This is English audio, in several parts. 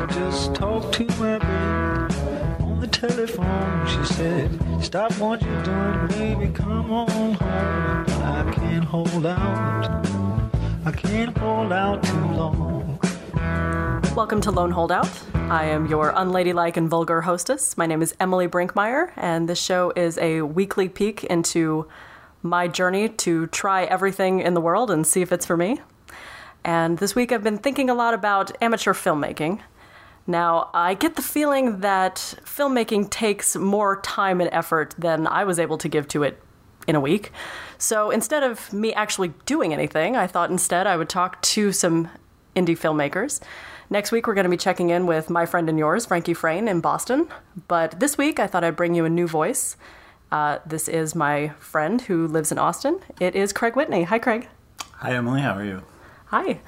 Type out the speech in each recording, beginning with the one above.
just talked to my babe on the telephone. She said, stop what you're doing, baby, come on home. I can't hold out. I can't hold out too long. Welcome to Lone Holdout. I am your unladylike and vulgar hostess. My name is Emily Brinkmeyer, and this show is a weekly peek into my journey to try everything in the world and see if it's for me. And this week I've been thinking a lot about amateur filmmaking. Now, I get the feeling that filmmaking takes more time and effort than I was able to give to it in a week. So instead of me actually doing anything, I thought instead I would talk to some indie filmmakers. Next week, we're going to be checking in with my friend and yours, Frankie Frayne, in Boston. But this week, I thought I'd bring you a new voice. This is my friend who lives in Austin. It is Craig Whitney. Hi, Craig. Hi, Emily. How are you? Hi.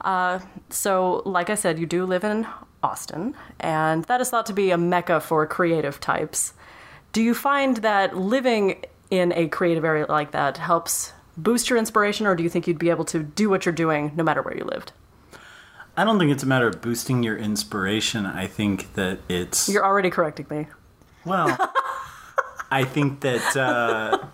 So, like I said, you do live in Austin, and that is thought to be a mecca for creative types. Do you find that living in a creative area like that helps boost your inspiration, or do you think you'd be able to do what you're doing no matter where you lived? I don't think it's a matter of boosting your inspiration. I think that it's... You're already correcting me. Well, I think that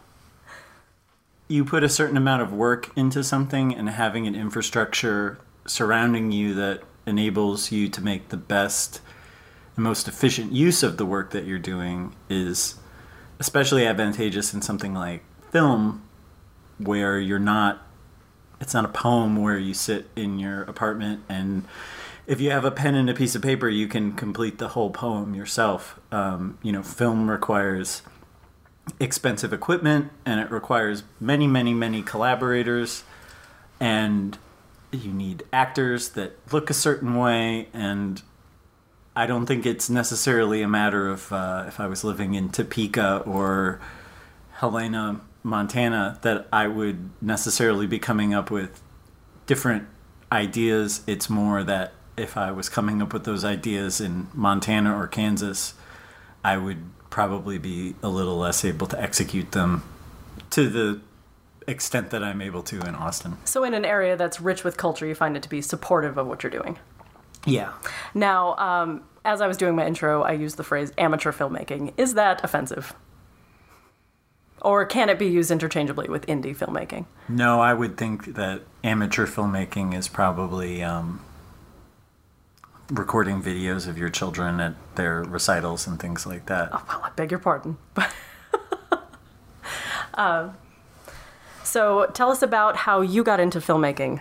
you put a certain amount of work into something, and having an infrastructure surrounding you that enables you to make the best and most efficient use of the work that you're doing is especially advantageous in something like film, where you're not... It's not a poem where you sit in your apartment and if you have a pen and a piece of paper, you can complete the whole poem yourself. Film requires expensive equipment and it requires many, many, many collaborators, and you need actors that look a certain way. And I don't think it's necessarily a matter of if I was living in Topeka or Helena, Montana, that I would necessarily be coming up with different ideas. It's more that if I was coming up with those ideas in Montana or Kansas, I would probably be a little less able to execute them to the extent that I'm able to in Austin. So in an area that's rich with culture, you find it to be supportive of what you're doing. Yeah. Now, as I was doing my intro, I used the phrase amateur filmmaking. Is that offensive? Or can it be used interchangeably with indie filmmaking? No, I would think that amateur filmmaking is probably recording videos of your children at their recitals and things like that. Oh, well, I beg your pardon. So tell us about how you got into filmmaking.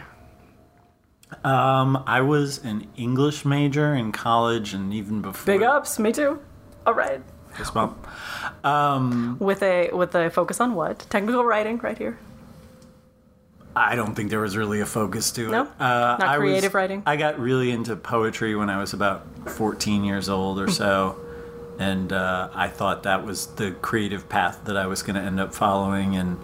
I was an English major in college and even before. Big ups, me too. All right. Fist bump. With a focus on what? Technical writing, right here. I don't think there was really a focus to it. No? Not creative writing? I got really into poetry when I was about 14 years old or so, and I thought that was the creative path that I was going to end up following, and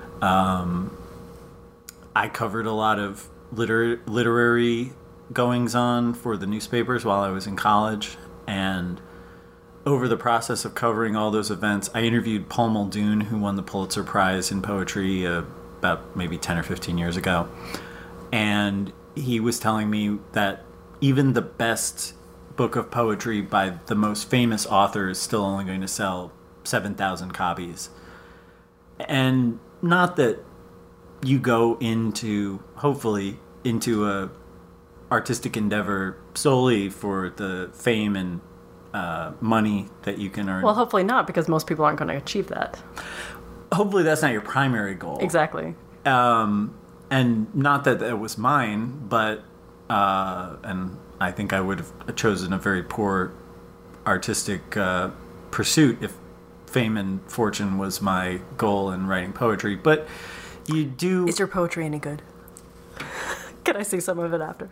I covered a lot of literary goings-on for the newspapers while I was in college, and over the process of covering all those events, I interviewed Paul Muldoon, who won the Pulitzer Prize in poetry about maybe 10 or 15 years ago. And he was telling me that even the best book of poetry by the most famous author is still only going to sell 7,000 copies. And not that you go into, hopefully, into a artistic endeavor solely for the fame and money that you can earn. Well, hopefully not, because most people aren't going to achieve that. Hopefully that's not your primary goal. Exactly. And not that it was mine, but and I think I would have chosen a very poor artistic pursuit if fame and fortune was my goal in writing poetry. But you do... Is your poetry any good? Can I see some of it after?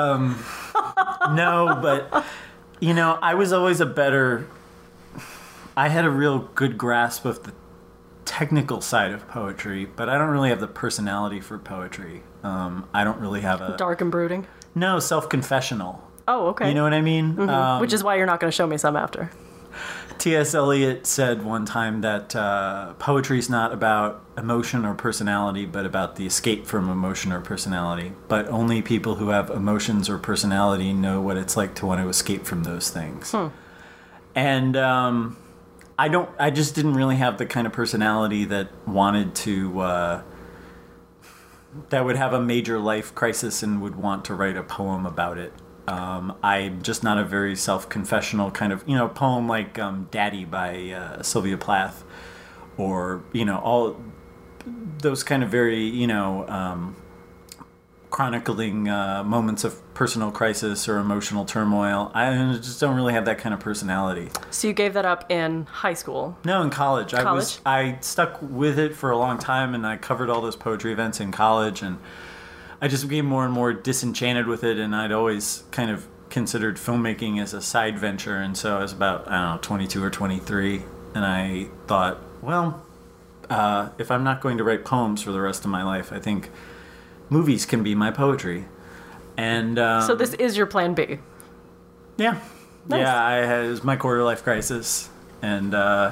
No, but... I was always I had a real good grasp of the technical side of poetry, but I don't really have the personality for poetry. I don't really have a... Dark and brooding? No, self-confessional. Oh, okay. You know what I mean? Mm-hmm. Which is why you're not going to show me some after. T.S. Eliot said one time that poetry is not about emotion or personality, but about the escape from emotion or personality. But only people who have emotions or personality know what it's like to want to escape from those things. And I just didn't really have the kind of personality that wanted to, that would have a major life crisis and would want to write a poem about it. I'm just not a very self-confessional kind of, poem like Daddy by Sylvia Plath, or, all those kind of very, chronicling moments of personal crisis or emotional turmoil. I just don't really have that kind of personality. So you gave that up in high school? No, in college. I stuck with it for a long time, and I covered all those poetry events in college, and I just became more and more disenchanted with it, and I'd always kind of considered filmmaking as a side venture, and so I was about, 22 or 23, and I thought, well, if I'm not going to write poems for the rest of my life, I think movies can be my poetry. And so this is your plan B? Yeah. Nice. Yeah, it was my quarter-life crisis, and,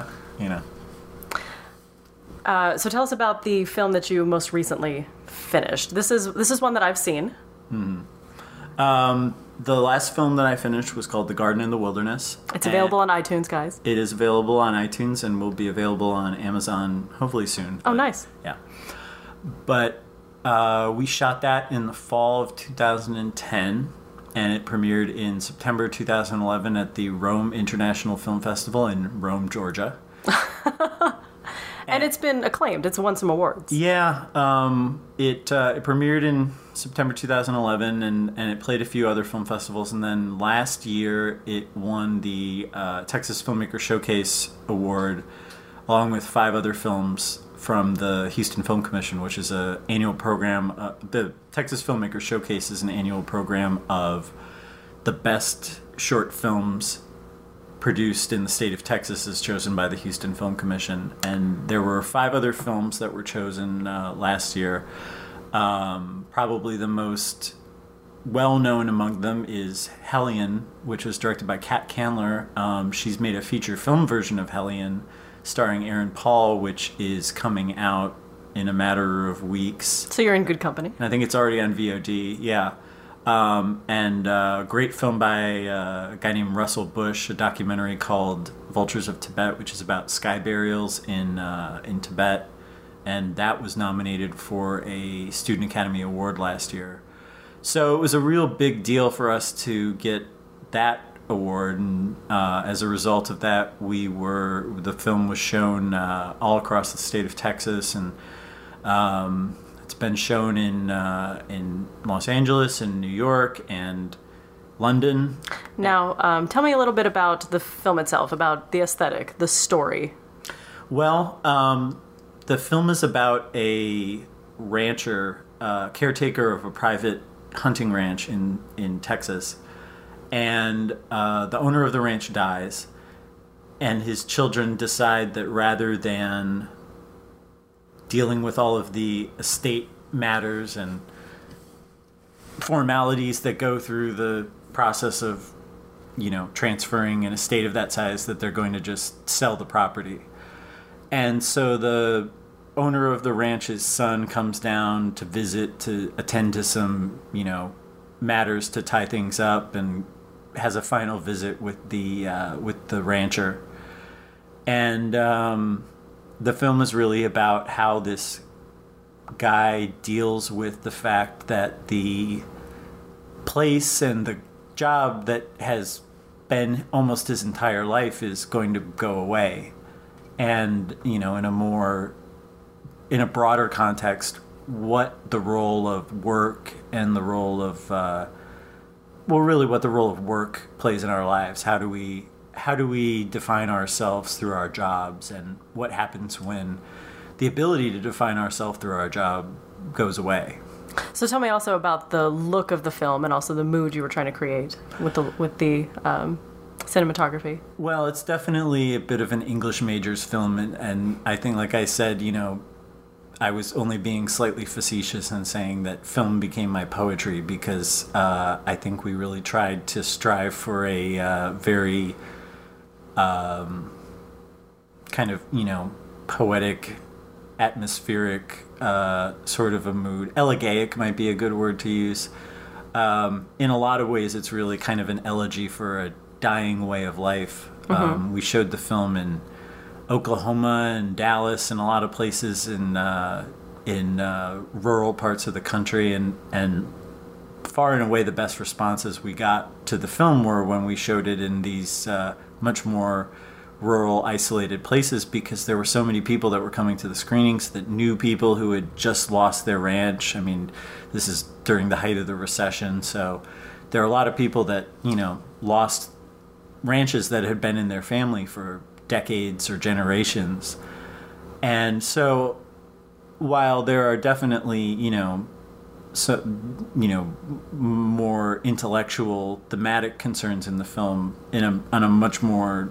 So tell us about the film that you most recently finished. This is one that I've seen. The last film that I finished was called The Garden in the Wilderness. It's available on iTunes, guys. It is available on iTunes and will be available on Amazon hopefully soon. Oh, nice. Yeah. But we shot that in the fall of 2010, and it premiered in September 2011 at the Rome International Film Festival in Rome, Georgia. And it's been acclaimed. It's won some awards. Yeah, it premiered in September 2011, and it played a few other film festivals. And then last year, it won the Texas Filmmaker Showcase Award, along with 5 other films from the Houston Film Commission, which is an annual program. The Texas Filmmaker Showcase is an annual program of the best short films produced in the state of Texas, is chosen by the Houston Film Commission. And there were 5 other films that were chosen last year. Probably the most well-known among them is Hellion, which was directed by Kat Candler. She's made a feature film version of Hellion starring Aaron Paul, which is coming out in a matter of weeks. So you're in good company. And I think it's already on VOD, yeah. And a great film by a guy named Russell Bush, a documentary called Vultures of Tibet, which is about sky burials in Tibet. And that was nominated for a Student Academy Award last year. So it was a real big deal for us to get that award, and as a result of that, the film was shown all across the state of Texas, and it's been shown in Los Angeles and New York and London. Now, tell me a little bit about the film itself, about the aesthetic, the story. Well, the film is about a rancher, caretaker of a private hunting ranch in Texas, and the owner of the ranch dies, and his children decide that rather than dealing with all of the estate matters and formalities that go through the process of, transferring an estate of that size, that they're going to just sell the property. And so the owner of the ranch's son comes down to visit, to attend to some, matters to tie things up, and has a final visit with the rancher. And the film is really about how this guy deals with the fact that the place and the job that has been almost his entire life is going to go away. And, in a broader context, what the role of work and the role of, what the role of work plays in our lives. How do we define ourselves through our jobs, and what happens when the ability to define ourselves through our job goes away? So tell me also about the look of the film and also the mood you were trying to create with the cinematography. Well, it's definitely a bit of an English major's film, and I think, like I said, I was only being slightly facetious in saying that film became my poetry, because I think we really tried to strive for a very kind of, poetic, atmospheric sort of a mood. Elegaic might be a good word to use. In a lot of ways, it's really kind of an elegy for a dying way of life. We showed the film in Oklahoma and Dallas and a lot of places in rural parts of the country, and far and away the best responses we got to the film were when we showed it in these much more rural, isolated places, because there were so many people that were coming to the screenings that knew people who had just lost their ranch. I mean, this is during the height of the recession, so there are a lot of people that, lost ranches that had been in their family for decades or generations. And so while there are definitely, more intellectual, thematic concerns in the film on a much more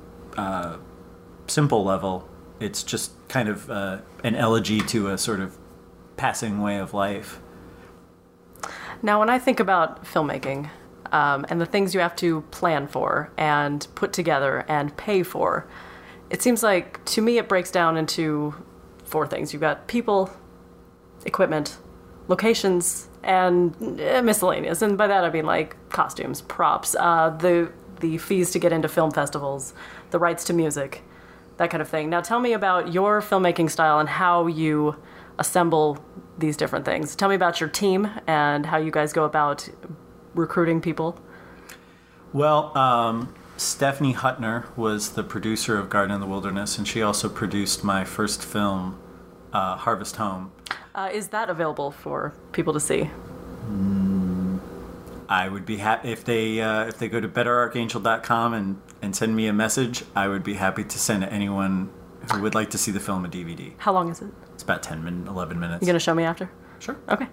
simple level, it's just kind of an elegy to a sort of passing way of life. Now, when I think about filmmaking and the things you have to plan for and put together and pay for, it seems like, to me, it breaks down into 4 things. You've got people, equipment, locations, and miscellaneous. And by that I mean like costumes, props, the fees to get into film festivals, the rights to music, that kind of thing. Now tell me about your filmmaking style and how you assemble these different things. Tell me about your team and how you guys go about recruiting people. Well, Stephanie Hutner was the producer of Garden in the Wilderness, and she also produced my first film, Harvest Home. Is that available for people to see? I would be happy if they go to betterarchangel.com and send me a message. I would be happy to send anyone who would like to see the film a DVD. How long is it? It's about 11 minutes. You gonna show me after? Sure. Okay.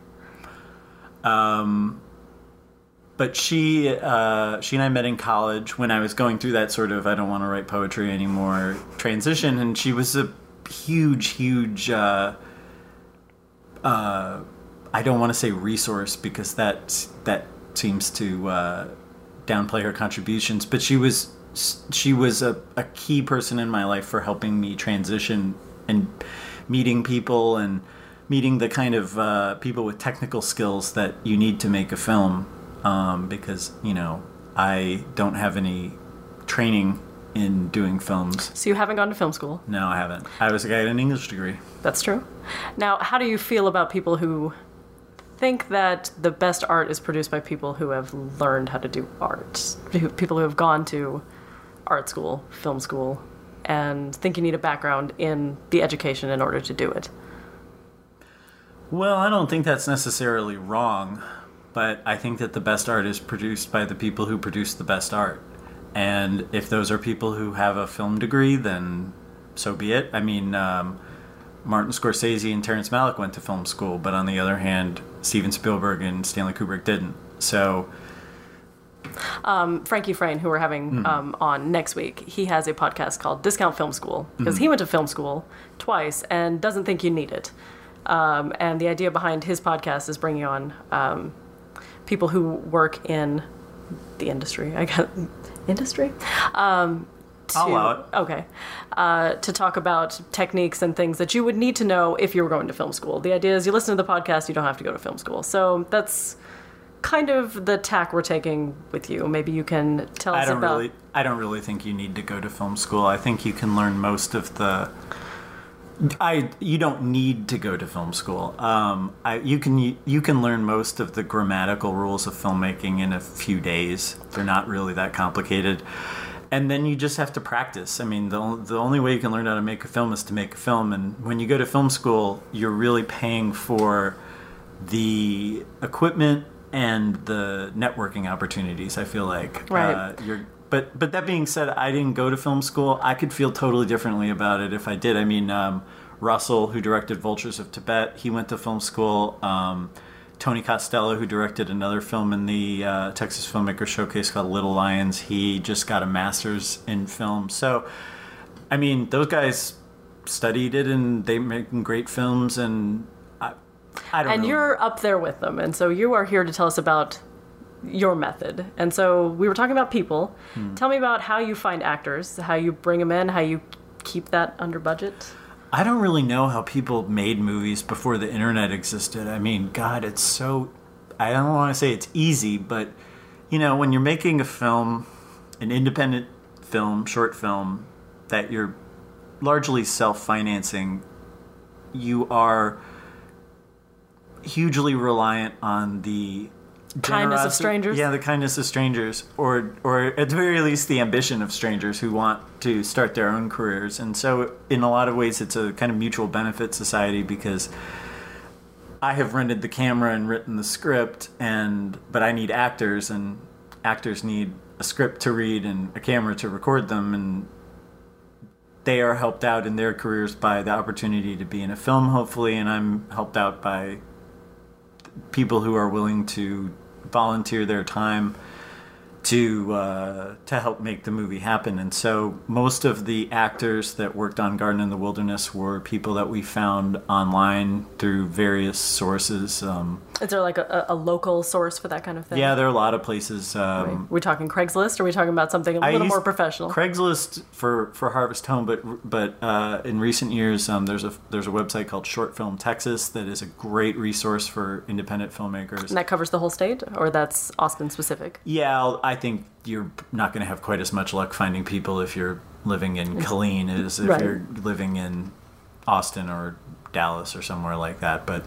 But she and I met in college when I was going through that sort of I don't want to write poetry anymore transition, and she was a huge I don't want to say resource, because that seems to downplay her contributions, but she was a key person in my life for helping me transition and meeting people and meeting the kind of people with technical skills that you need to make a film, because I don't have any training in doing films. So you haven't gone to film school? No, I haven't. I was a guy with an English degree. That's true. Now, how do you feel about people who think that the best art is produced by people who have learned how to do art? People who have gone to art school, film school, and think you need a background in the education in order to do it? Well, I don't think that's necessarily wrong, but I think that the best art is produced by the people who produce the best art. And if those are people who have a film degree, then so be it. I mean, Martin Scorsese and Terrence Malick went to film school, but on the other hand, Steven Spielberg and Stanley Kubrick didn't. So Frankie Frayne, who we're having on next week, he has a podcast called Discount Film School, because he went to film school twice and doesn't think you need it. And the idea behind his podcast is bringing on people who work in the industry. Industry? I'll allow it. Okay. To talk about techniques and things that you would need to know if you were going to film school. The idea is you listen to the podcast, you don't have to go to film school. So that's kind of the tack we're taking with you. Maybe you can tell us about... I don't really think you need to go to film school. I think you can learn most of the... You don't need to go to film school. You can learn most of the grammatical rules of filmmaking in a few days. They're not really that complicated. And then you just have to practice. I mean, the only way you can learn how to make a film is to make a film. And when you go to film school, you're really paying for the equipment and the networking opportunities, I feel like. Right. But that being said, I didn't go to film school. I could feel totally differently about it if I did. I mean, Russell, who directed Vultures of Tibet, he went to film school. Tony Costello, who directed another film in the Texas Filmmaker Showcase called Little Lions, he just got a master's in film. So, I mean, those guys studied it, and they making great films, and I don't know. And you're up there with them, and so you are here to tell us about your method. And so we were talking about people. Tell me about how you find actors, how you bring them in, how you keep that under budget? I don't really know how people made movies before the internet existed. I mean, God, it's so... I don't want to say it's easy, but, when you're making a film, an independent film, short film, that you're largely self-financing, you are hugely reliant on the kindness of strangers. Yeah, the kindness of strangers, or at the very least the ambition of strangers who want to start their own careers. And so in a lot of ways it's a kind of mutual benefit society, because I have rented the camera and written the script, but I need actors, and actors need a script to read and a camera to record them, and they are helped out in their careers by the opportunity to be in a film, hopefully, and I'm helped out by people who are willing to volunteer their time to help make the movie happen. And so most of the actors that worked on Garden in the Wilderness were people that we found online through various sources. Is there like a local source for that kind of thing? Yeah, there are a lot of places. Right. Are we talking Craigslist, or are we talking about something a little more professional? Craigslist for Harvest Home, but in recent years, there's a website called Short Film Texas that is a great resource for independent filmmakers. And that covers the whole state, or that's Austin specific? Yeah, I think you're not going to have quite as much luck finding people if you're living in Killeen as if you're living in Austin or Dallas or somewhere like that. But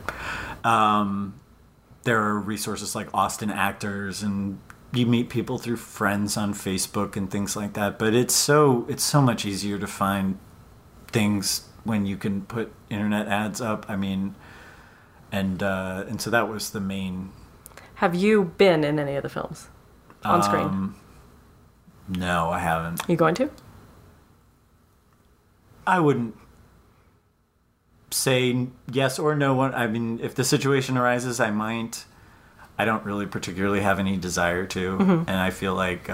there are resources like Austin Actors, and you meet people through friends on Facebook and things like that. But it's so much easier to find things when you can put internet ads up. I mean, and so that was the main. Have you been in any of the films on screen? No, I haven't. You going to? I wouldn't say yes or no. I mean, if the situation arises, I might. I don't really particularly have any desire to, and I feel like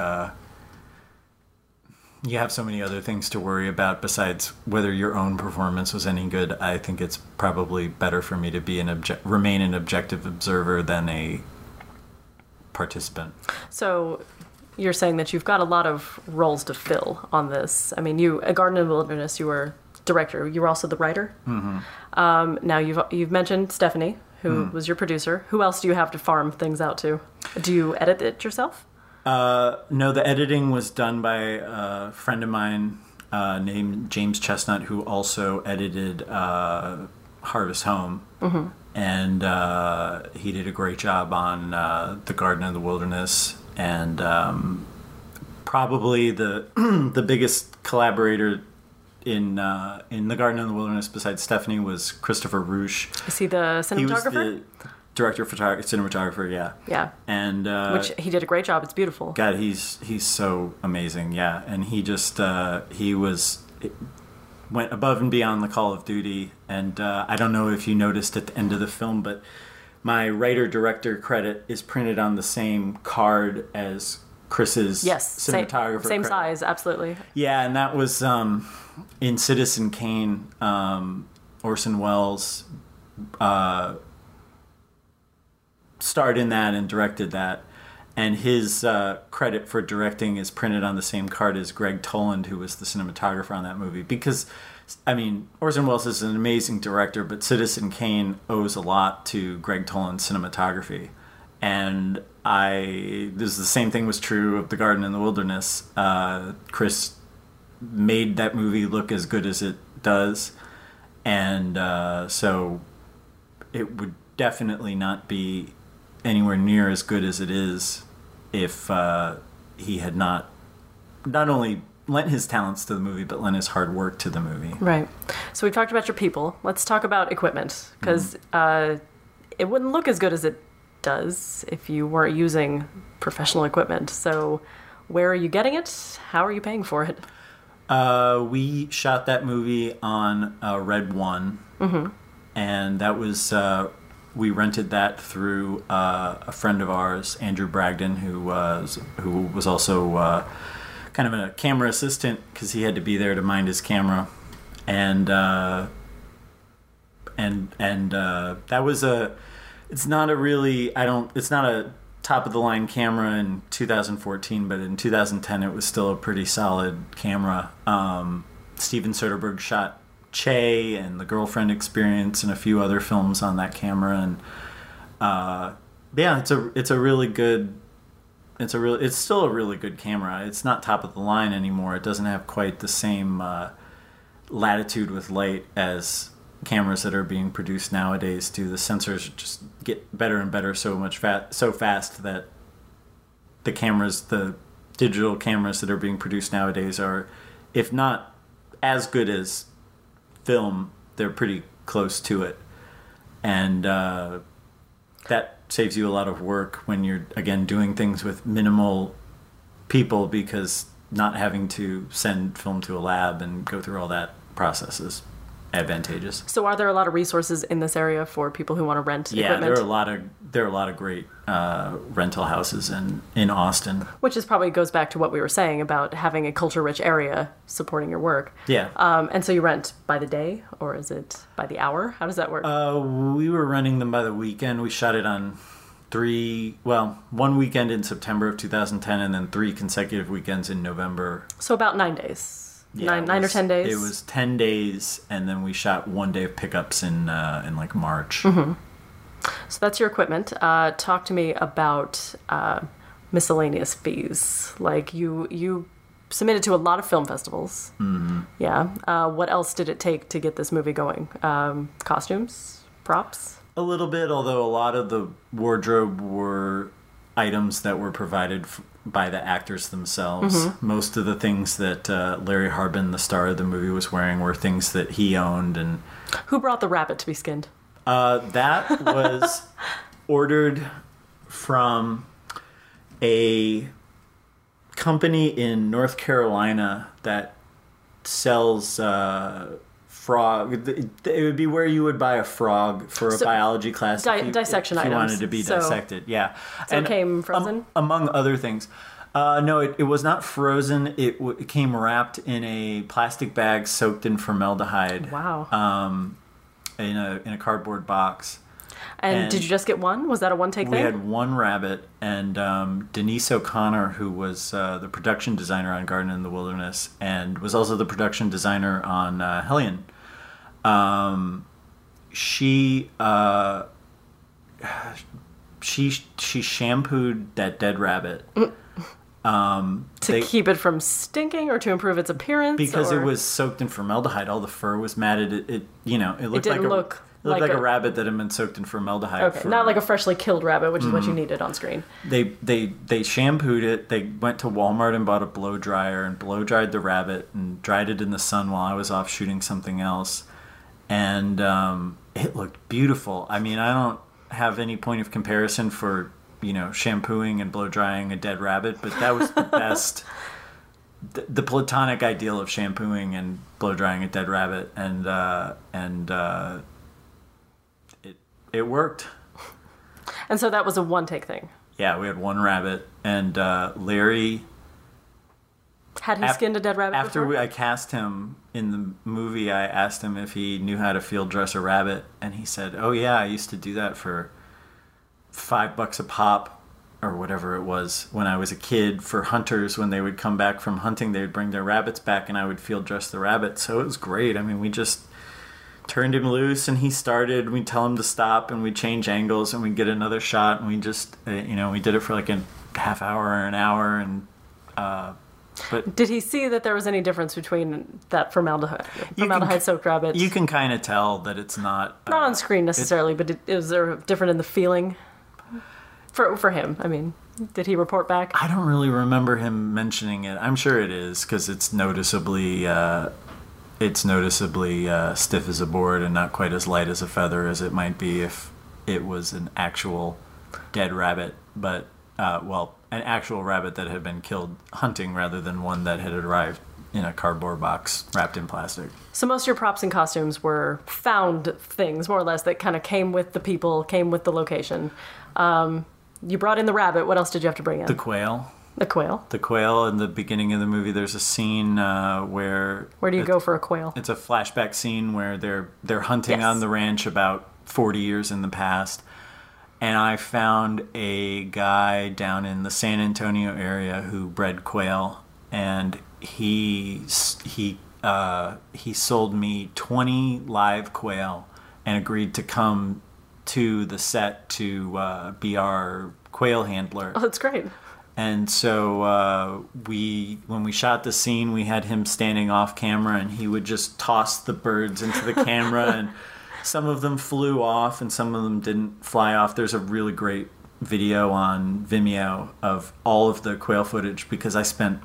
you have so many other things to worry about besides whether your own performance was any good. I think it's probably better for me to be remain an objective observer than a participant. So you're saying that you've got a lot of roles to fill on this. I mean, A Garden in the Wilderness, you were director. You were also the writer. Mm-hmm. Now you've mentioned Stephanie, who was your producer. Who else do you have to farm things out to? Do you edit it yourself? No, the editing was done by a friend of mine named James Chestnut, who also edited Harvest Home. Mm-hmm. And he did a great job on The Garden of the Wilderness. And probably the biggest collaborator in The Garden of the Wilderness besides Stephanie was Christopher Rusch. Is he the cinematographer? He was the director, cinematographer, yeah. Yeah. And which he did a great job. It's beautiful. God, he's so amazing, yeah. And he just went above and beyond the call of duty. And I don't know if you noticed at the end of the film, but my writer-director credit is printed on the same card as Chris's cinematographer same credit. size, absolutely. Yeah, and that was in Citizen Kane. Orson Welles starred in that and directed that. And his credit for directing is printed on the same card as Greg Toland, who was the cinematographer on that movie. Because, I mean, Orson Welles is an amazing director, but Citizen Kane owes a lot to Greg Toland's cinematography. And the same thing was true of The Garden in the Wilderness. Chris made that movie look as good as it does. And so it would definitely not be anywhere near as good as it is if he had not only lent his talents to the movie, but lent his hard work to the movie. Right. So we've talked about your people. Let's talk about equipment, because it wouldn't look as good as it does if you weren't using professional equipment. So where are you getting it? How are you paying for it? We shot that movie on Red One, and that was we rented that through a friend of ours, Andrew Bragdon, who was also kind of a camera assistant because he had to be there to mind his camera, and that was it's not a top of the line camera in 2014, but in 2010 it was still a pretty solid camera. Steven Soderbergh shot Che and The Girlfriend Experience and a few other films on that camera, and it's still a really good camera. It's not top of the line anymore. It doesn't have quite the same latitude with light as cameras that are being produced nowadays do. The sensors just get better and better so fast that the digital cameras that are being produced nowadays are, if not as good as film, they're pretty close to it. And that saves you a lot of work when you're, again, doing things with minimal people, because not having to send film to a lab and go through all that process is advantageous. So are there a lot of resources in this area for people who want to rent equipment? Yeah, there are a lot of great rental houses in Austin. Which probably goes back to what we were saying about having a culture-rich area supporting your work. Yeah. And so you rent by the day, or is it by the hour? How does that work? We were renting them by the weekend. We shot it on one weekend in September of 2010, and then 3 consecutive weekends in November. So about 9 days. Yeah, nine or 10 days? It was 10 days, and then we shot 1 day of pickups in like March. Mm-hmm. So that's your equipment. Talk to me about miscellaneous fees. Like you submitted to a lot of film festivals. Mm-hmm. Yeah. What else did it take to get this movie going? Costumes? Props? A little bit, although a lot of the wardrobe were items that were provided by the actors themselves. Mm-hmm. Most of the things that Larry Harbin, the star of the movie, was wearing were things that he owned. And who brought the rabbit to be skinned? That was ordered from a company in North Carolina that sells frog. It would be where you would buy a frog for a biology class. Dissection if you items. Wanted to be dissected. Yeah. So it came frozen? Among other things. No, it was not frozen. It came wrapped in a plastic bag soaked in formaldehyde. Wow. In a cardboard box. And did you just get one? Was that a one-take thing? We had one rabbit, and Denise O'Connor, who was the production designer on Garden in the Wilderness, and was also the production designer on Hellion. She shampooed that dead rabbit. To keep it from stinking, or to improve its appearance? Because it was soaked in formaldehyde. All the fur was matted. It looked like a rabbit that had been soaked in formaldehyde. Okay, not like a freshly killed rabbit, which is what you needed on screen. They shampooed it. They went to Walmart and bought a blow dryer and blow dried the rabbit and dried it in the sun while I was off shooting something else. And it looked beautiful. I mean, I don't have any point of comparison for shampooing and blow drying a dead rabbit, but that was the best. The platonic ideal of shampooing and blow drying a dead rabbit, and it worked. And so that was a one-take thing. Yeah, we had one rabbit, and Larry. Had he skinned a dead rabbit after I cast him in the movie? I asked him if he knew how to field dress a rabbit, and he said, "Oh yeah, I used to do that for $5 a pop or whatever it was when I was a kid for hunters. When they would come back from hunting, they would bring their rabbits back and I would field dress the rabbit." So it was great. I mean, we just turned him loose and he started. We'd tell him to stop and we'd change angles and we'd get another shot, and we just, we did it for like a half hour or an hour. And but did he see that there was any difference between that formaldehyde soaked rabbit? You can kind of tell that it's not on screen necessarily, but is there different in the feeling? For him, I mean, did he report back? I don't really remember him mentioning it. I'm sure it is, because it's noticeably stiff as a board and not quite as light as a feather as it might be if it was an actual dead rabbit. But an actual rabbit that had been killed hunting rather than one that had arrived in a cardboard box wrapped in plastic. So most of your props and costumes were found things, more or less, that kind of came with the people, came with the location. You brought in the rabbit. What else did you have to bring in? The quail. The quail? The quail. In the beginning of the movie, there's a scene where... Where do you go for a quail? It's a flashback scene where they're hunting on the ranch about 40 years in the past. And I found a guy down in the San Antonio area who bred quail, and he he sold me 20 live quail and agreed to come to the set to be our quail handler. Oh, that's great. And so when we shot the scene, we had him standing off camera, and he would just toss the birds into the camera, and some of them flew off and some of them didn't fly off. There's a really great video on Vimeo of all of the quail footage, because I spent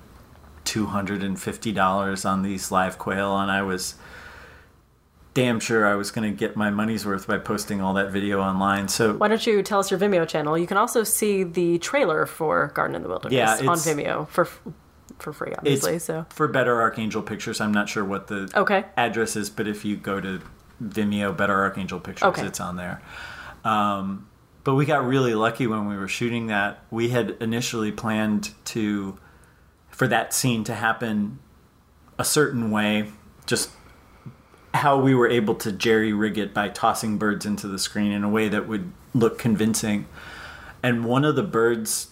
$250 on these live quail, and I was damn sure I was going to get my money's worth by posting all that video online. So why don't you tell us your Vimeo channel? You can also see the trailer for Garden in the Wilderness on Vimeo for free, obviously. So for Better Archangel Pictures. I'm not sure what the address is, but if you go to Vimeo, Better Archangel Pictures, it's on there. But we got really lucky when we were shooting that. We had initially planned for that scene to happen a certain way, just how we were able to jerry-rig it by tossing birds into the screen in a way that would look convincing. And one of the birds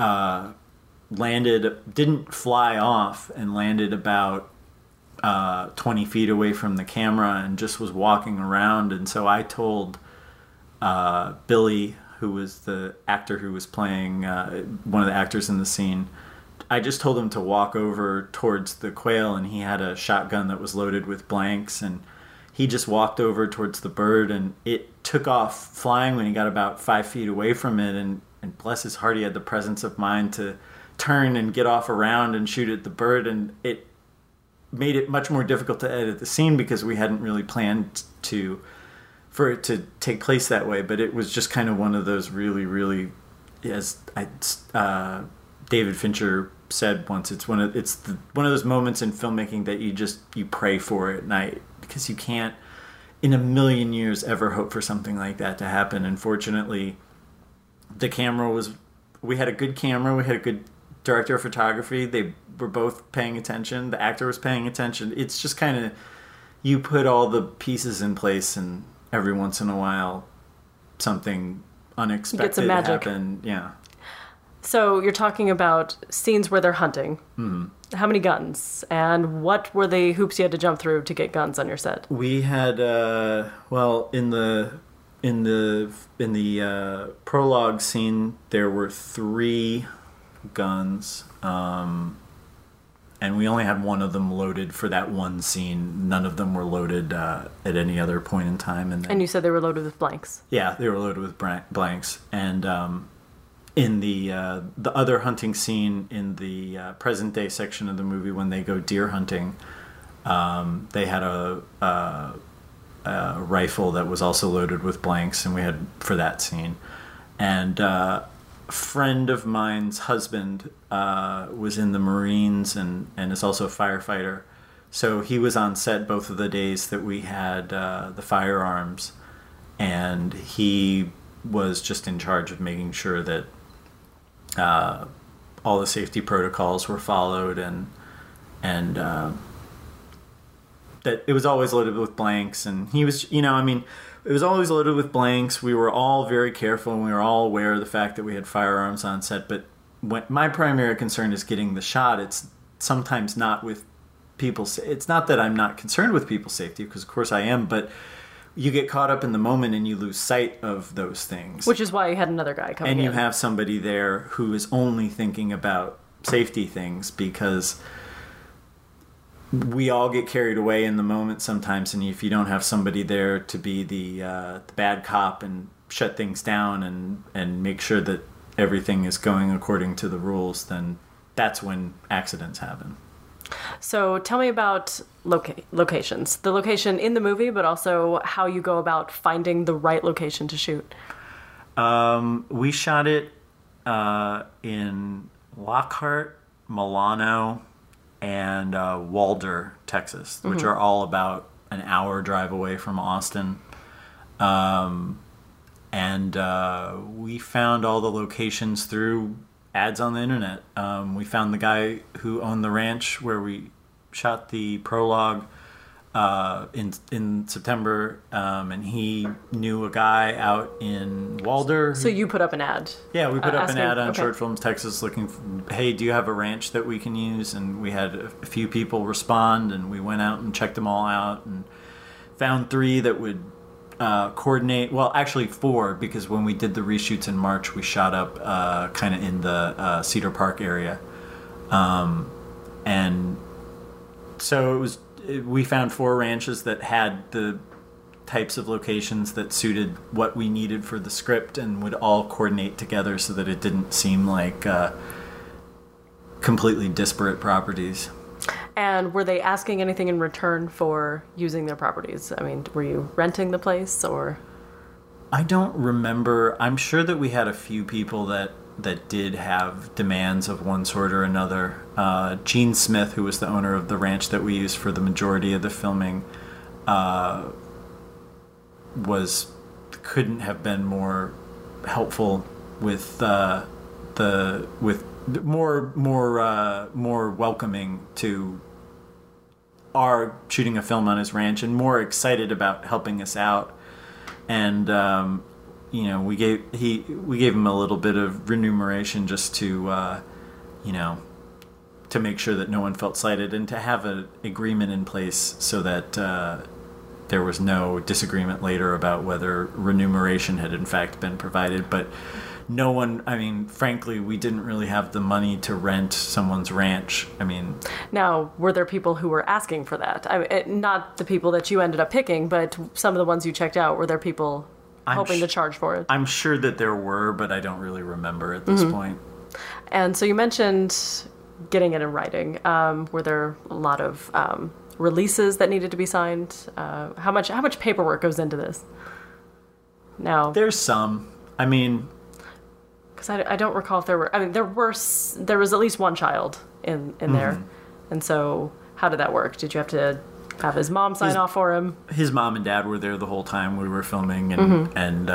didn't fly off, and landed about 20 feet away from the camera and just was walking around. And so I told Billy, who was the actor who was playing one of the actors in the scene, I just told him to walk over towards the quail, and he had a shotgun that was loaded with blanks, and he just walked over towards the bird, and it took off flying when he got about 5 feet away from it, and bless his heart, he had the presence of mind to turn and get off around and shoot at the bird, and it made it much more difficult to edit the scene because we hadn't really planned for it to take place that way. But it was just kind of one of those really, really, as David Fincher said once, it's one of those moments in filmmaking that you pray for at night, because you can't in a million years ever hope for something like that to happen. And fortunately, we had a good camera, we had a good director of photography, they were both paying attention, the actor was paying attention. It's just kind of, you put all the pieces in place, and every once in a while something unexpected happen. Yeah. So you're talking about scenes where they're hunting. Mm-hmm. How many guns? And what were the hoops you had to jump through to get guns on your set? We had, in the prologue scene, there were 3 guns, and we only had one of them loaded for that one scene. None of them were loaded at any other point in time. And you said they were loaded with blanks. Yeah, they were loaded with blanks. And in the other hunting scene in the present day section of the movie, when they go deer hunting, they had a rifle that was also loaded with blanks, and we had for that scene. And a friend of mine's husband was in the Marines and is also a firefighter, so he was on set both of the days that we had the firearms, and he was just in charge of making sure that all the safety protocols were followed, and that it was always loaded with blanks. And he was, it was always loaded with blanks. We were all very careful, and we were all aware of the fact that we had firearms on set. But my primary concern is getting the shot. It's sometimes not with people's. It's not that I'm not concerned with people's safety, because of course I am, but you get caught up in the moment and you lose sight of those things. Which is why you had another guy coming in. And you have somebody there who is only thinking about safety things, because we all get carried away in the moment sometimes, and if you don't have somebody there to be the bad cop and shut things down and make sure that everything is going according to the rules, then that's when accidents happen. So tell me about locations. The location in the movie, but also how you go about finding the right location to shoot. We shot it in Lockhart, Milano, and Walder, Texas, which are all about an hour drive away from Austin. And we found all the locations through ads on the internet. We found the guy who owned the ranch where we shot the prologue. in September, and he knew a guy out in Walder. So you put up an ad. Yeah, we put up an asking- ad on okay. Short Films Texas looking for, hey, do you have a ranch that we can use? And we had a few people respond, and we went out and checked them all out and found 3 that would coordinate. Well, actually 4, because when we did the reshoots in March, we shot up kind of in the Cedar Park area. And so we found 4 ranches that had the types of locations that suited what we needed for the script and would all coordinate together so that it didn't seem like completely disparate properties. And were they asking anything in return for using their properties? I mean, were you renting the place or? I don't remember. I'm sure that we had a few people that did have demands of one sort or another. Gene Smith, who was the owner of the ranch that we used for the majority of the filming, couldn't have been more helpful with more welcoming to our shooting a film on his ranch and more excited about helping us out. And we gave him a little bit of remuneration just to to make sure that no one felt slighted and to have an agreement in place so that there was no disagreement later about whether remuneration had in fact been provided. But no one, I mean, frankly, we didn't really have the money to rent someone's ranch. I mean... Now, were there people who were asking for that? Not the people that you ended up picking, but some of the ones you checked out, were there people hoping to charge for it? I'm sure that there were, but I don't really remember at this point. And so you mentioned getting it in writing. Were there a lot of releases that needed to be signed? How much paperwork goes into this? Now, there's some. I mean... Because I don't recall if there were... I mean, there was at least one child in there. And so how did that work? Did you have to have his mom sign off for him? His mom and dad were there the whole time we were filming. And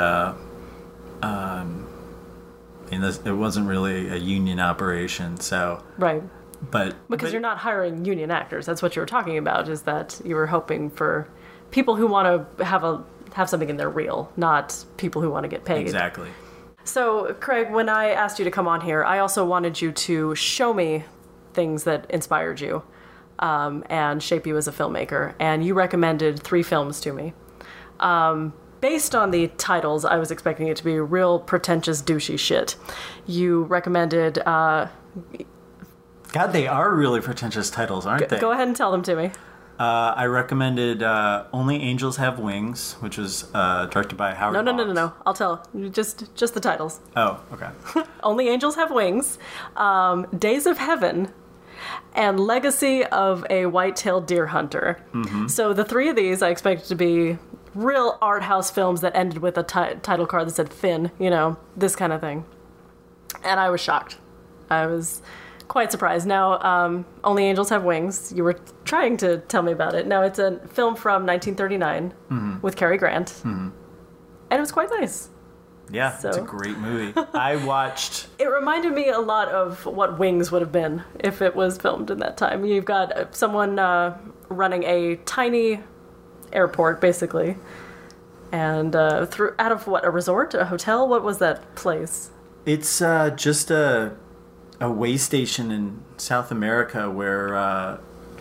it wasn't really a union operation, so... Right. But you're not hiring union actors. That's what you were talking about, is that you were hoping for people who want to have something in their reel, not people who want to get paid. Exactly. So, Craig, when I asked you to come on here, I also wanted you to show me things that inspired you and shape you as a filmmaker. And you recommended 3 films to me. Based on the titles, I was expecting it to be real pretentious, douchey shit. You recommended... God, they are really pretentious titles, aren't they? Go ahead and tell them to me. I recommended Only Angels Have Wings, which was directed by Howard Hawks. No. I'll tell. Just the titles. Oh, okay. Only Angels Have Wings, Days of Heaven, and Legacy of a White-tailed Deer Hunter. So the 3 of these I expected to be real art house films that ended with a title card that said Finn, this kind of thing. And I was shocked. I was quite surprised. Now, Only Angels Have Wings, you were trying to tell me about it. Now, it's a film from 1939 with Cary Grant. And it was quite nice. Yeah, it's a great movie. I watched... It reminded me a lot of what Wings would have been if it was filmed in that time. You've got someone running a tiny airport, basically. And out of what, a resort? A hotel? What was that place? It's just a way station in South America where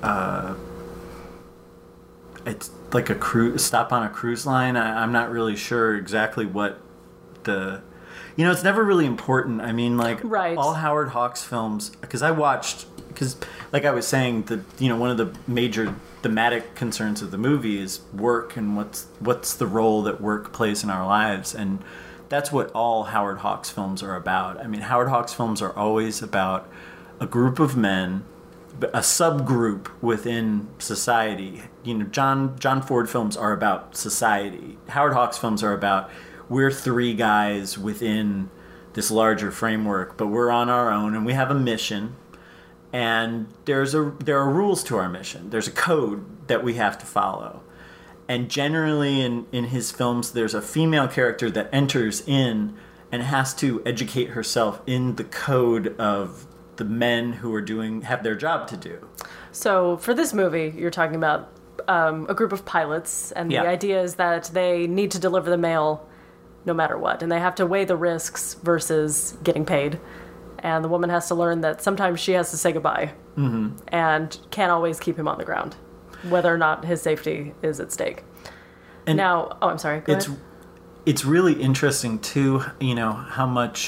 it's like a stop on a cruise line. I'm not really sure exactly what it's never really important. I mean, like, right. All Howard Hawks films, because like I was saying, one of the major thematic concerns of the movie is work and what's the role that work plays in our lives, and that's what all Howard Hawks films are about. I mean, Howard Hawks films are always about a group of men, a subgroup within society. John Ford films are about society. Howard Hawks films are about we're 3 guys within this larger framework, but we're on our own and we have a mission. And there are rules to our mission. There's a code that we have to follow. And generally in his films, there's a female character that enters in and has to educate herself in the code of the men who have their job to do. So for this movie, you're talking about a group of pilots, and Yeah. the idea is that they need to deliver the mail no matter what, and they have to weigh the risks versus getting paid. And the woman has to learn that sometimes she has to say goodbye, and can't always keep him on the ground, whether or not his safety is at stake. And Now, I'm sorry. Go ahead. It's really interesting too, you know, how much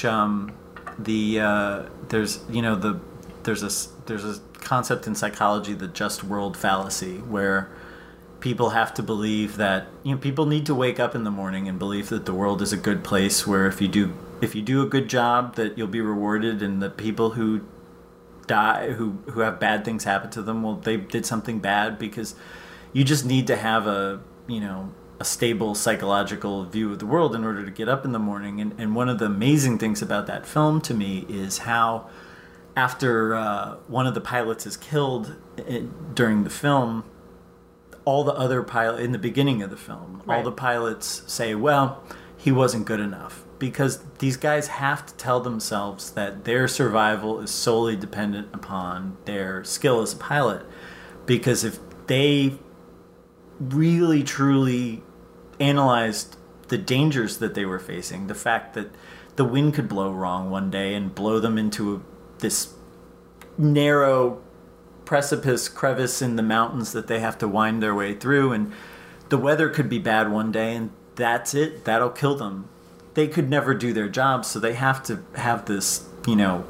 there's a concept in psychology, the just world fallacy, where people have to believe that, you know, people need to wake up in the morning and believe that the world is a good place where if you do a good job that you'll be rewarded, and the people who die, who have bad things happen to them, well, they did something bad, because you just need to have a stable psychological view of the world in order to get up in the morning. And one of the amazing things about that film to me is how after one of the pilots is killed during the film, all the other pilots, in the beginning of the film, all Right. the pilots say, well, he wasn't good enough. Because these guys have to tell themselves that their survival is solely dependent upon their skill as a pilot. Because if they really, truly analyzed the dangers that they were facing, the fact that the wind could blow wrong one day and blow them into this narrow precipice crevice in the mountains that they have to wind their way through, and the weather could be bad one day, and that's it, that'll kill them. They could never do their job, so they have to have this, you know,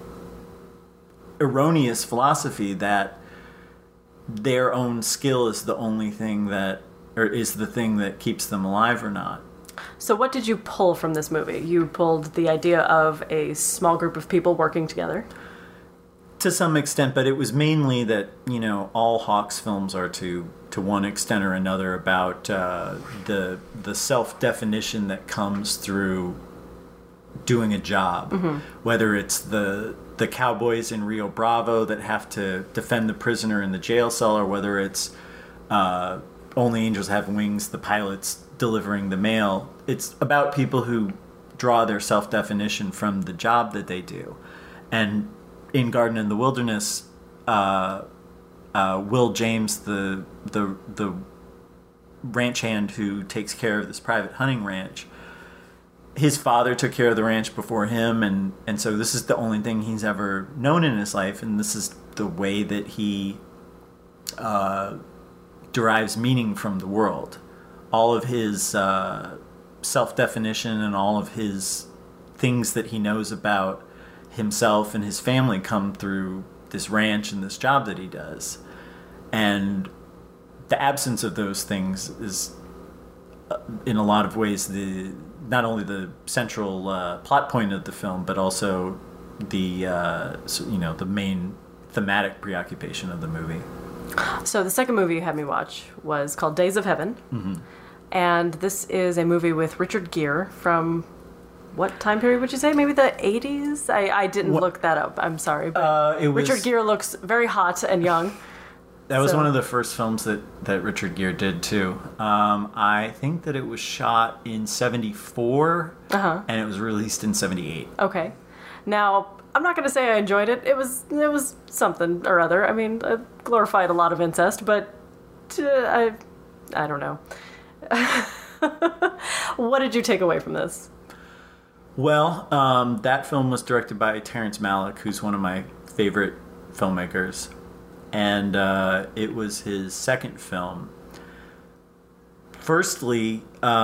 erroneous philosophy that their own skill is the only thing that, or is the thing that keeps them alive or not. So what did you pull from this movie? You pulled the idea of a small group of people working together? To some extent, but it was mainly that, you know, all Hawks films are to one extent or another about the self-definition that comes through doing a job. Whether it's the cowboys in Rio Bravo that have to defend the prisoner in the jail cell, or whether it's Only Angels Have Wings, the pilots delivering the mail. It's about people who draw their self-definition from the job that they do. And in Garden in the Wilderness, Will James, the ranch hand who takes care of this private hunting ranch, his father took care of the ranch before him, and so this is the only thing he's ever known in his life, and this is the way that he derives meaning from the world. All of his self-definition and all of his things that he knows about himself and his family come through this ranch and this job that he does. And the absence of those things is, in a lot of ways, not only the central plot point of the film, but also the the main thematic preoccupation of the movie. So the second movie you had me watch was called Days of Heaven. And this is a movie with Richard Gere from... What time period would you say? Maybe the 80s? I didn't look that up. I'm sorry. But Richard Gere looks very hot and young. That was one of the first films that Richard Gere did, too. I think that it was shot in 74, and it was released in 78. Okay. Now, I'm not going to say I enjoyed it. It was something or other. I mean, it glorified a lot of incest, but I don't know. What did you take away from this? Well, that film was directed by Terrence Malick, who's one of my favorite filmmakers. And it was his second film. Firstly,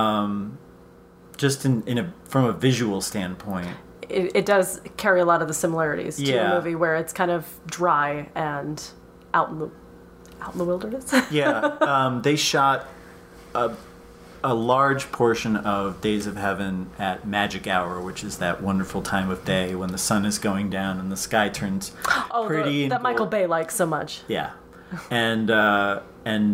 just from a visual standpoint, It does carry a lot of the similarities to a movie where it's kind of dry and out in the wilderness. Yeah, they shot a large portion of Days of Heaven at magic hour, which is that wonderful time of day when the sun is going down and the sky turns pretty. That Michael Bay likes so much. Yeah, and a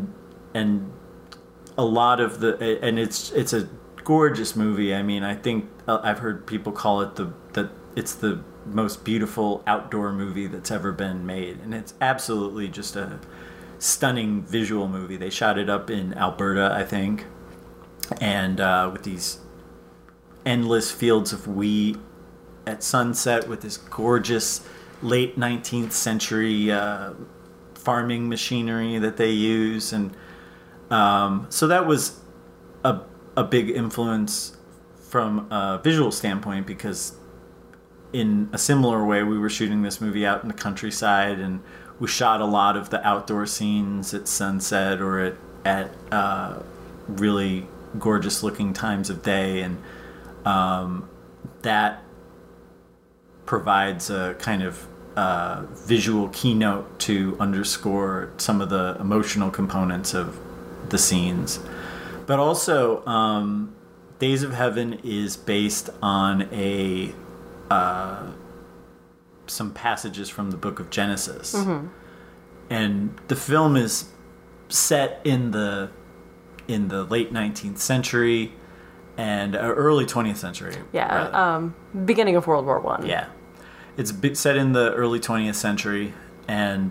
lot of and it's a gorgeous movie. I mean, I think I've heard people call it it's the most beautiful outdoor movie that's ever been made, and it's absolutely just a stunning visual movie. They shot it up in Alberta, I think, and with these endless fields of wheat at sunset with this gorgeous late 19th century farming machinery that they use, and So that was a big influence from a visual standpoint, because in a similar way, we were shooting this movie out in the countryside, and we shot a lot of the outdoor scenes at sunset or at really gorgeous looking times of day, and that provides a kind of visual keynote to underscore some of the emotional components of the scenes. But also, Days of Heaven is based on some passages from the book of Genesis. Mm-hmm. And the film is set in the late 19th century and early 20th century. Yeah, beginning of World War I. Yeah. It's set in the early 20th century, and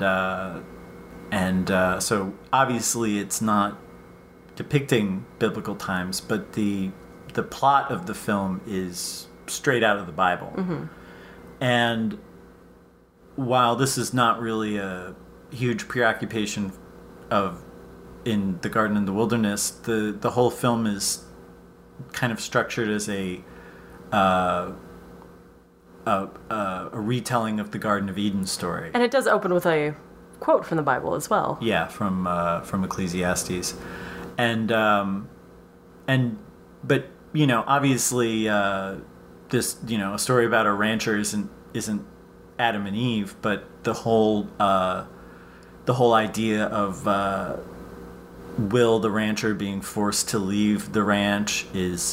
so obviously it's not depicting biblical times, but the plot of the film is straight out of the Bible. Mm-hmm. And while this is not really a huge preoccupation in the Garden in the Wilderness, the whole film is kind of structured as a retelling of the Garden of Eden story. And it does open with a quote from the Bible as well. Yeah, from Ecclesiastes. But obviously, this, a story about a rancher isn't Adam and Eve, but the whole idea of Will the rancher being forced to leave the ranch is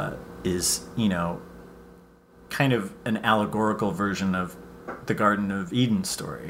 kind of an allegorical version of the Garden of Eden story,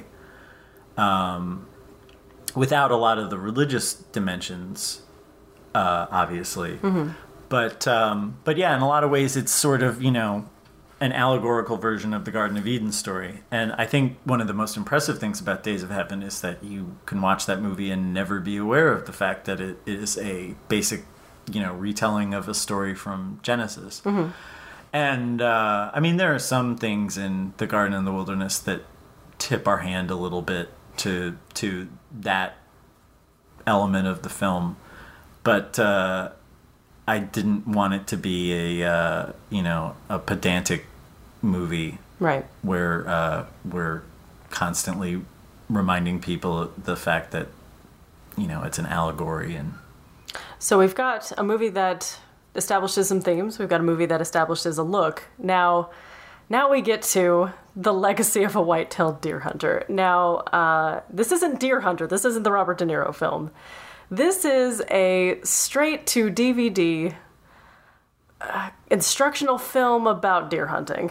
without a lot of the religious dimensions, obviously. Mm-hmm. But yeah, in a lot of ways, it's sort of, an allegorical version of the Garden of Eden story. And I think one of the most impressive things about Days of Heaven is that you can watch that movie and never be aware of the fact that it is a basic, retelling of a story from Genesis. Mm-hmm. And, there are some things in the Garden in the Wilderness that tip our hand a little bit to that element of the film. But I didn't want it to be a pedantic movie, right? Where we're constantly reminding people the fact that it's an allegory. And so we've got a movie that establishes some themes. We've got a movie that establishes a look. Now we get to the legacy of a white-tailed deer hunter. Now, this isn't Deer Hunter. This isn't the Robert De Niro film. This is a straight-to-DVD instructional film about deer hunting.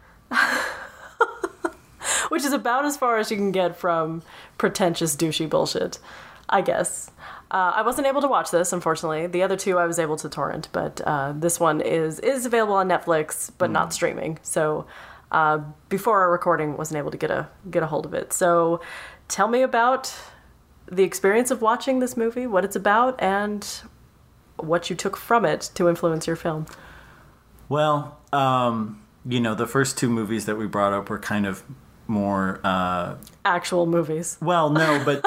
Which is about as far as you can get from pretentious, douchey bullshit, I guess. I wasn't able to watch this, unfortunately. The other two I was able to torrent, but this one is available on Netflix, but not streaming. So before our recording, wasn't able to get a hold of it. So tell me about the experience of watching this movie, what it's about, and what you took from it to influence your film. Well, the first two movies that we brought up were kind of more actual movies. Well, no, but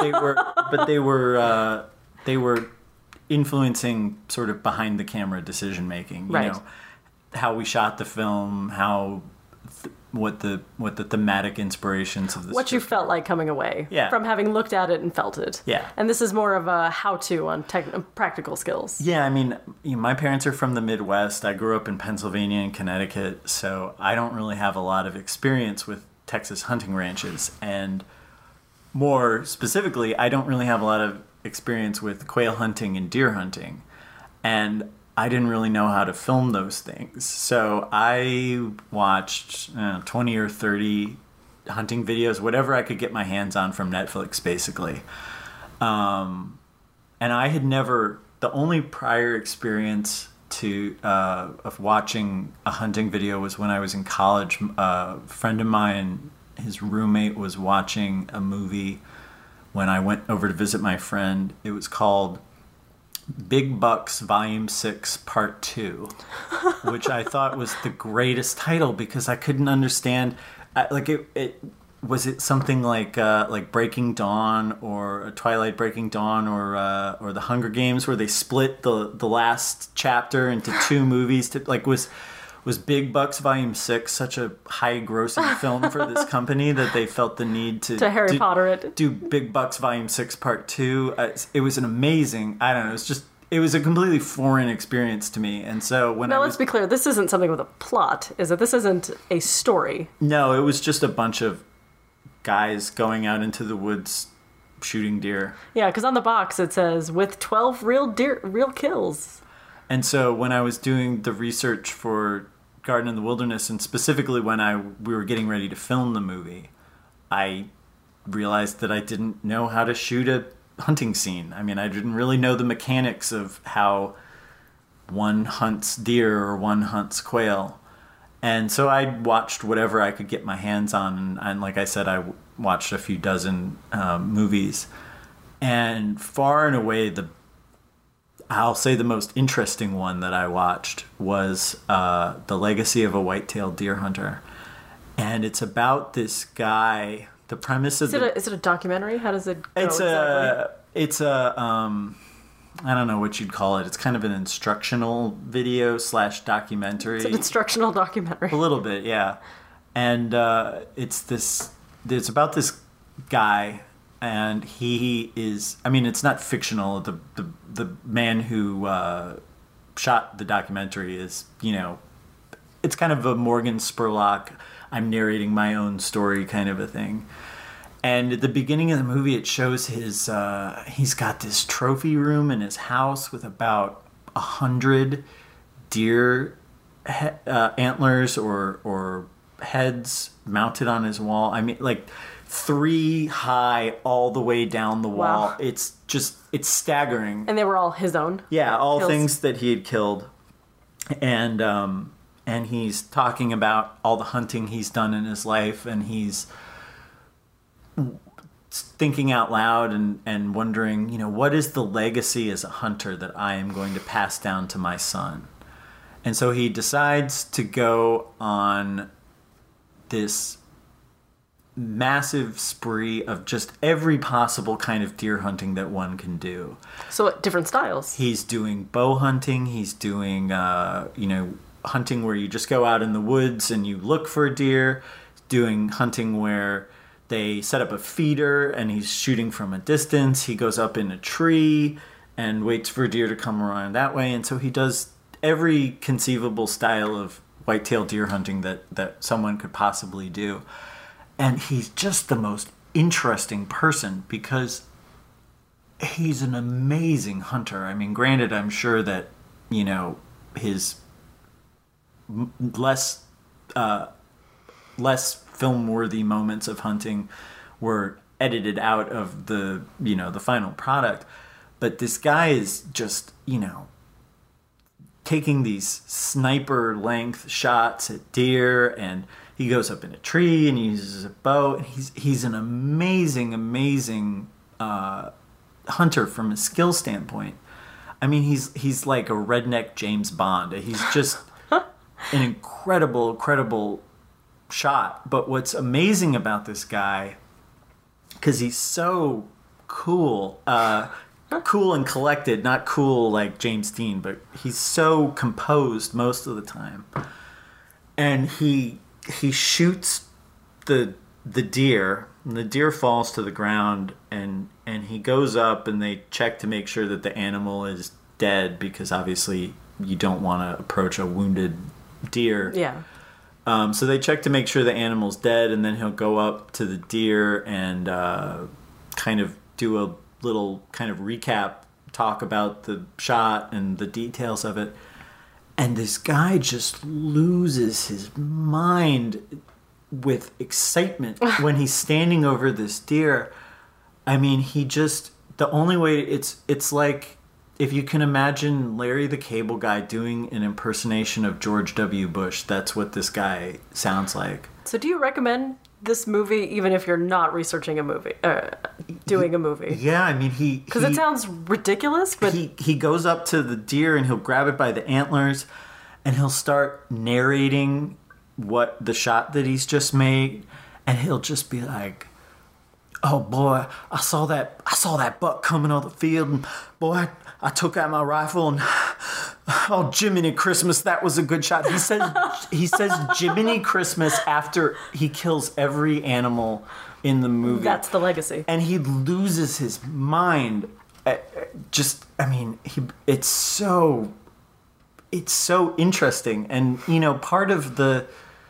they were influencing sort of behind the camera decision making. Right. How we shot the film, what the thematic inspirations of the what you felt like coming away from having looked at it and felt it. Yeah. And this is more of a how-to on practical skills. Yeah, my parents are from the Midwest. I grew up in Pennsylvania and Connecticut, so I don't really have a lot of experience with Texas hunting ranches. And more specifically, I don't really have a lot of experience with quail hunting and deer hunting. And I didn't really know how to film those things. So I watched 20 or 30 hunting videos, whatever I could get my hands on from Netflix, basically. And I had the only prior experience of watching a hunting video was when I was in college. A friend of mine, his roommate, was watching a movie when I went over to visit my friend. It was called Big Bucks Volume 6 Part 2, which I thought was the greatest title because I couldn't understand. was it something like Breaking Dawn or Twilight Breaking Dawn or The Hunger Games, where they split the last chapter into two movies? Was Big Bucks Volume 6 such a high-grossing film for this company that they felt the need to Harry Potter it? Do Big Bucks Volume 6 Part 2? It was an amazing, I don't know, it was a completely foreign experience to me. And so let's be clear, this isn't something with a plot, is it? This isn't a story. No, it was just a bunch of guys going out into the woods shooting deer. Yeah, because on the box it says, with 12 real kills. And so when I was doing the research for Garden in the Wilderness, and specifically when we were getting ready to film the movie, I realized that I didn't know how to shoot a hunting scene. I mean, I didn't really know the mechanics of how one hunts deer or one hunts quail. And so I watched whatever I could get my hands on. And like I said, I watched a few dozen movies. And far and away, I'll say the most interesting one that I watched was The Legacy of a White-tailed Deer Hunter. And it's about this guy. The premise of is it a documentary? How does it go It's I don't know what you'd call it. It's kind of an instructional video / documentary. It's an instructional documentary. A little bit, yeah. And it's about this guy, and he is, I mean, it's not fictional. The man who shot the documentary is, it's kind of a Morgan Spurlock, I'm narrating my own story kind of a thing. And at the beginning of the movie, it shows he's got this trophy room in his house with about 100 deer antlers or heads mounted on his wall. I mean, like 3 high all the way down the wall. Wow. It's staggering. And they were all his own? Yeah, all kills. Things that he had killed. And he's talking about all the hunting he's done in his life, and he's thinking out loud and wondering, what is the legacy as a hunter that I am going to pass down to my son? And so he decides to go on this massive spree of just every possible kind of deer hunting that one can do. So what different styles? He's doing bow hunting. He's doing, hunting where you just go out in the woods and you look for a deer. Doing hunting where they set up a feeder and he's shooting from a distance. He goes up in a tree and waits for a deer to come around that way. And so he does every conceivable style of white-tailed deer hunting that someone could possibly do. And he's just the most interesting person because he's an amazing hunter. I mean, granted, I'm sure that, his less film-worthy moments of hunting were edited out of the final product. But this guy is just, taking these sniper-length shots at deer, and he goes up in a tree and he uses a bow. And he's an amazing hunter from a skill standpoint. I mean, he's like a redneck James Bond. He's just an incredible shot. But what's amazing about this guy, because he's so cool, cool and collected, not cool like James Dean, but he's so composed most of the time. And he shoots the deer, and the deer falls to the ground, and he goes up and they check to make sure that the animal is dead, because obviously you don't want to approach a wounded deer. Yeah. So they check to make sure the animal's dead, and then he'll go up to the deer and kind of do a little kind of recap, talk about the shot and the details of it. And this guy just loses his mind with excitement when he's standing over this deer. I mean, the only way, it's like, if you can imagine Larry the Cable Guy doing an impersonation of George W. Bush, that's what this guy sounds like. So do you recommend this movie even if you're not researching a movie, doing a movie? Yeah, I mean, because it sounds ridiculous, but he goes up to the deer and he'll grab it by the antlers and he'll start narrating what the shot that he's just made, and he'll just be like, "Oh boy, I saw that buck coming on the field, and boy, I took out my rifle, and oh, Jiminy Christmas, that was a good shot." He says Jiminy Christmas after he kills every animal in the movie. That's the legacy. And he loses his mind. It's so interesting. And, part of the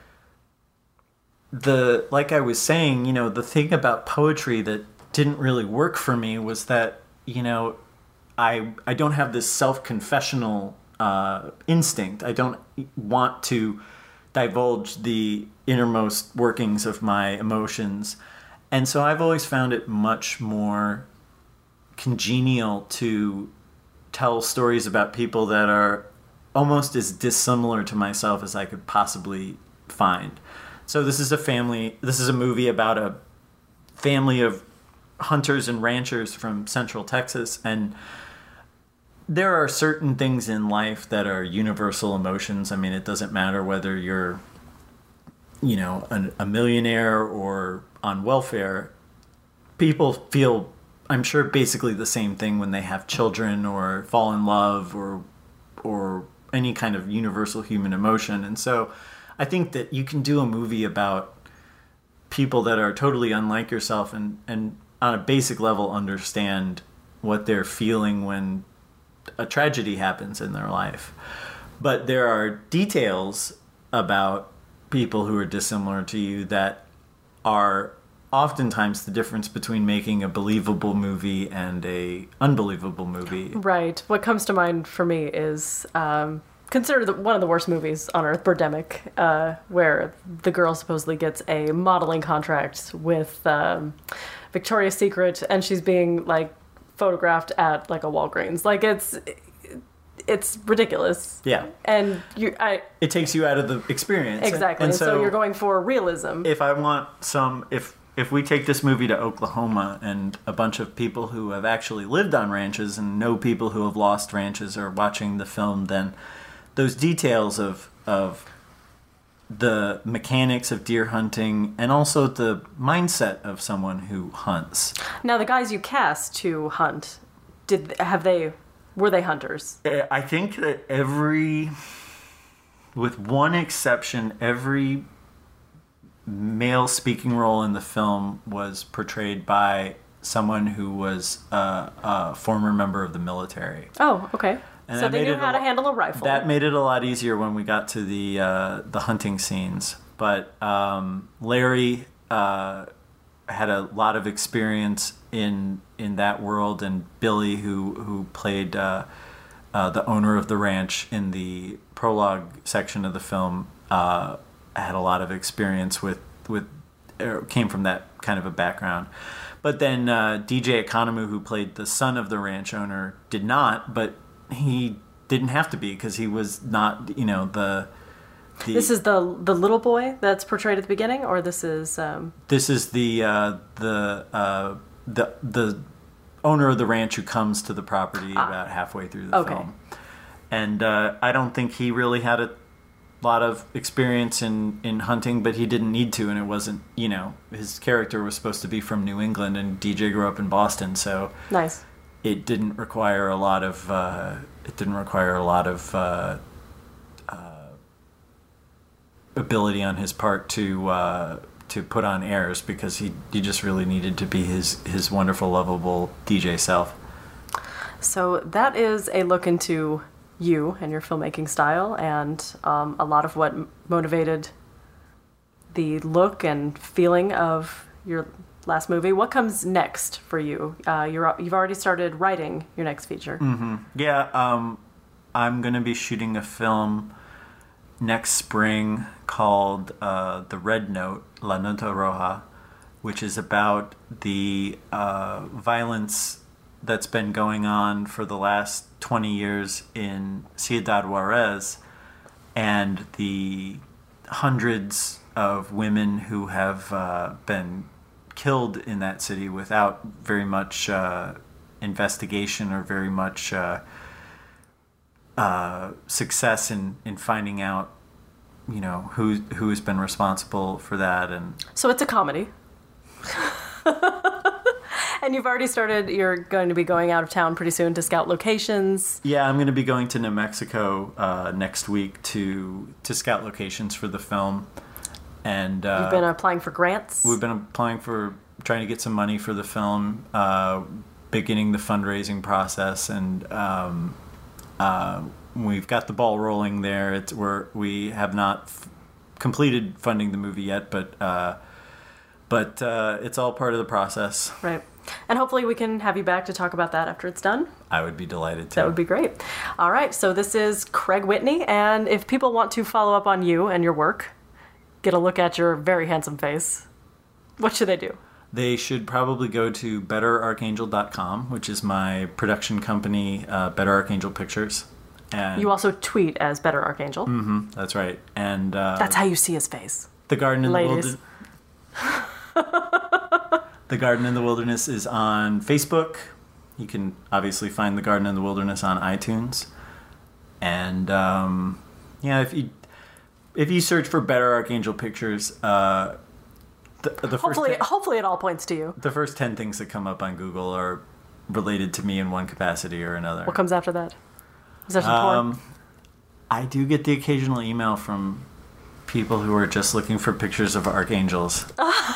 like I was saying, the thing about poetry that didn't really work for me was that, I don't have this self-confessional instinct. I don't want to divulge the innermost workings of my emotions. And so I've always found it much more congenial to tell stories about people that are almost as dissimilar to myself as I could possibly find. So this is a movie about a family of hunters and ranchers from Central Texas, and there are certain things in life that are universal emotions. I mean, it doesn't matter whether you're, a millionaire or on welfare. People feel, I'm sure, basically the same thing when they have children or fall in love or any kind of universal human emotion. And so I think that you can do a movie about people that are totally unlike yourself and on a basic level understand what they're feeling when a tragedy happens in their life. But there are details about people who are dissimilar to you that are oftentimes the difference between making a believable movie and a unbelievable movie. Right. What comes to mind for me is considered one of the worst movies on earth, Birdemic, where the girl supposedly gets a modeling contract with Victoria's Secret, and she's being photographed at a Walgreens. It's ridiculous. Yeah. And it takes you out of the experience. Exactly. And so you're going for realism. If we take this movie to Oklahoma and a bunch of people who have actually lived on ranches and know people who have lost ranches are watching the film, then those details of the mechanics of deer hunting and also the mindset of someone who hunts. Now, the guys you cast to hunt, were they hunters? I think that with one exception, every male speaking role in the film was portrayed by someone who was a former member of the military. Oh, okay. And so they knew how to handle a rifle. That made it a lot easier when we got to the hunting scenes. But Larry had a lot of experience in that world, and Billy, who played the owner of the ranch in the prologue section of the film, had a lot of experience came from that kind of a background. But then DJ Economou, who played the son of the ranch owner, did not, but he didn't have to be because he was not, the This is the little boy that's portrayed at the beginning, or this is This is the owner of the ranch who comes to the property about halfway through the film. And I don't think he really had a lot of experience in hunting, but he didn't need to, and it wasn't, his character was supposed to be from New England, and DJ grew up in Boston, so nice. It didn't require a lot of ability on his part to put on airs, because he just really needed to be his wonderful, lovable DJ self. So that is a look into you and your filmmaking style, and a lot of what motivated the look and feeling of your last movie. What comes next for you? You've already started writing your next feature. Mm-hmm. Yeah, I'm going to be shooting a film next spring called The Red Note, La Nota Roja, which is about the violence that's been going on for the last 20 years in Ciudad Juarez, and the hundreds of women who have been killed in that city without very much investigation or very much success in finding out who's been responsible for that. And So it's a comedy. And you've already started, you're going to be going out of town pretty soon to scout locations. yeah, I'm going to be going to New Mexico next week to scout locations for the film. And You've been applying for grants. we've been applying for trying to get some money for the film, beginning the fundraising process, and we've got the ball rolling there. We have not completed funding the movie yet, but it's all part of the process. Right. And hopefully we can have you back to talk about that after it's done. I would be delighted to. That would be great. All right, so this is Craig Whitney, and if people want to follow up on you and your work, get a look at your very handsome face, what should they do? They should probably go to betterarchangel.com, which is my production company, Better Archangel Pictures. And You also tweet as Better Archangel. that's right. And That's how you see his face. The Garden in Ladies. The Garden in the Wilderness is on Facebook. You can obviously find The Garden in the Wilderness on iTunes. And if you search for Better Archangel Pictures, the Hopefully it all points to you. the first 10 things that come up on Google are related to me in one capacity or another. What comes after that? Is there some porn? I do get the occasional email from people who are just looking for pictures of archangels.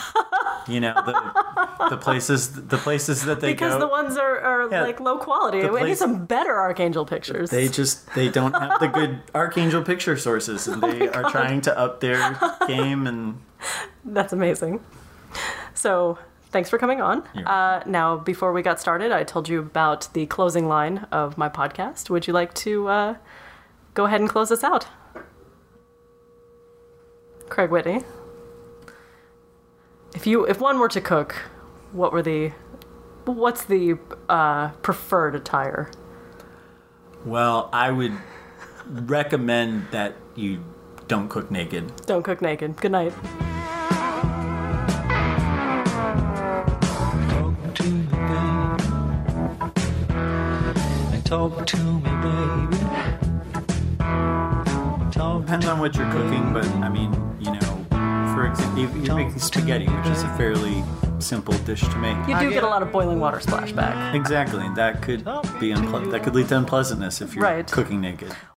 The places that they Because go. the ones are Yeah, like low quality. the We need place- some better Archangel pictures. They don't have the good archangel picture sources, and they are trying to up their game. And That's amazing. So, thanks for coming on. Now, before we got started, I told you about the closing line of my podcast. Would you like to go ahead and close us out? Craig Whitney. If one were to cook, what's the preferred attire? well, I would recommend that you don't cook naked. Don't cook naked. Good night. Talk to me, baby. Talk to me, baby. Talk Depends on what you're cooking, but I mean, for example, if you're making spaghetti, which is a fairly simple dish to make. You do get a lot of boiling water splashback. Exactly, that could be that could lead to unpleasantness if you're Right. cooking naked.